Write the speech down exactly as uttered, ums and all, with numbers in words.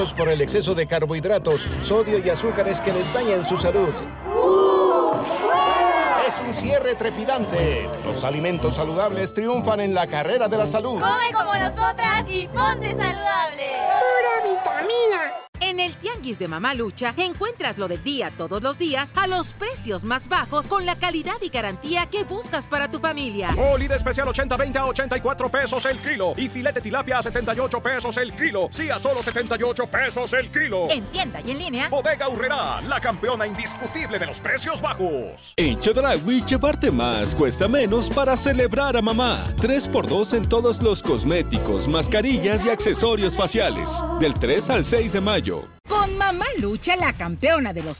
por el exceso de carbohidratos, sodio y azúcares que les dañan su salud. Es un cierre trepidante. Los alimentos saludables triunfan en la carrera de la salud. Come como nosotras y ponte saludable. ¡Pura vitamina! En el Tianguis de Mamalucha encuentras lo del día todos los días a los precios más bajos con la calidad y garantía que buscas para tu familia. Molida especial ochenta veinte a ochenta y cuatro pesos el kilo y filete tilapia a setenta y ocho pesos el kilo. Sí, a solo setenta y ocho pesos el kilo. En tienda y en línea. Bodega Aurrerá, la campeona indiscutible de los precios bajos. En Chedraui, llevarte más cuesta menos para celebrar a mamá. tres por dos en todos los cosméticos, mascarillas y accesorios faciales. Del tres al seis de mayo. Con Mamalucha, la campeona de los